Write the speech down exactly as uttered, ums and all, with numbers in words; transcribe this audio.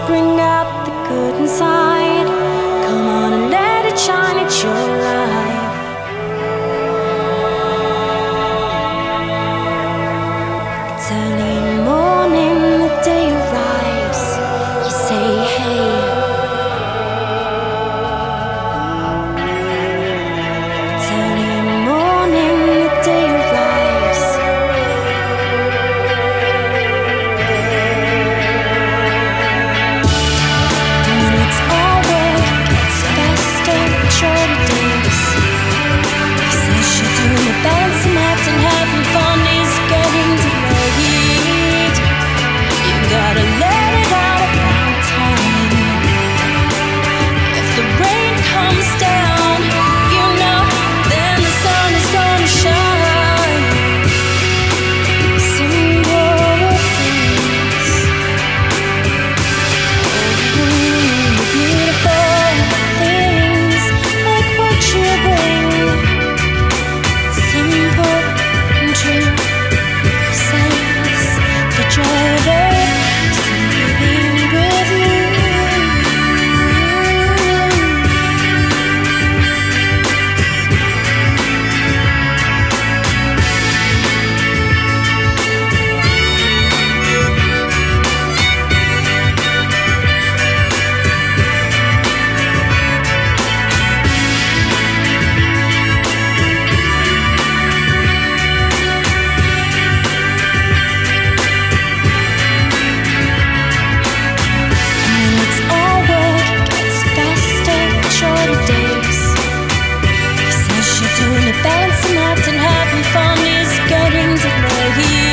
bring out the good inside. Come on and let it shine, it's your life. It's early in the morning, the day arrives. You say hey. It's early in the morning, the day arrives. When it's all work, it's faster and shorter days. He says you're doing a balancing act and having fun is getting delayed. You gotta let it out about time. If the rain comes down, you know, then the sun is gonna shine. Simple things, oh, beautiful things, like what you bring. Simple and true, says the joy of it, simply being with you. When it's all work, gets faster and shorter days. He says you're doing a balancing act and having fun is getting delayed.